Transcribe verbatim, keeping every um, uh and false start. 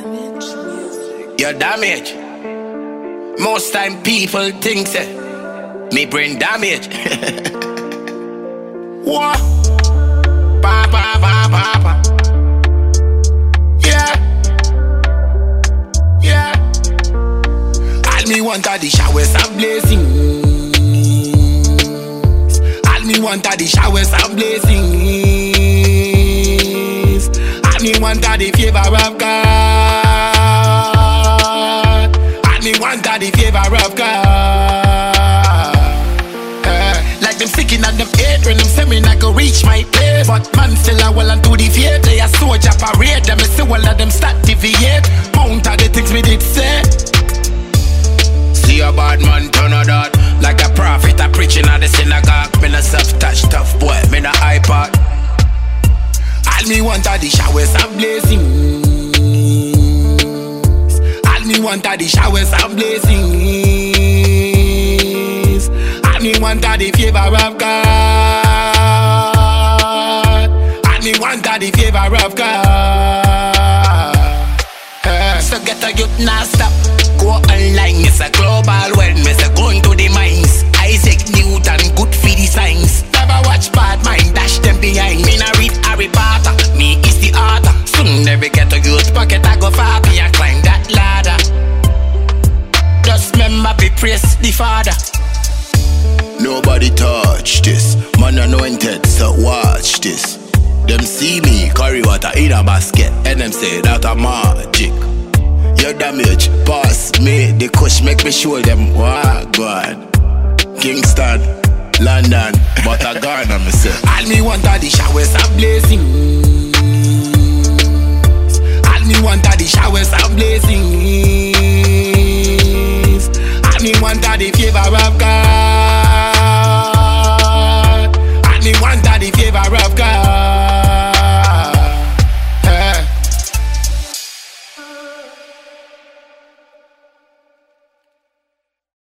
You're damaged. Most time people think say me bring damage. What? Pa pa pa pa pa. Yeah. Yeah. All me want are the showers and blessings. All me want are the showers and blessings. All me want are the favor of God. All me want are the favor of God. Uh, like them sticking at them eight when them say me not go reach my place. But man still a well and to the theater. They a soldier parade. Them say all of them start deviate. Mount of the things me did say. See a bad man turn a dot. Like a prophet a preaching at the synagogue. Me no soft touch tough boy. Me no iPod. All me want are the showers and blessings. All me want are the showers and blessings. All me want are the favor of God. All me want are the favor of God. uh, So get a youth now stop. Go online, it's a global wellness. Going to the mines. Isaac Newton, good for the science. Never watch bad mind, dash them behind. Me nah read Harry Potter, me is the author. Soon every get a youth pocket, I go far. Me I climb that ladder. Just remember be praise the Father. Nobody touch this, man anointed, so watch this. Them see me carry water in a basket, and them say that a magic. Your damage, pass me the kush, make me show them what God. Kingston, London, but I gone on myself. All me want are the showers and blessings. All me want are the showers and blessings. All me want are the favor of God.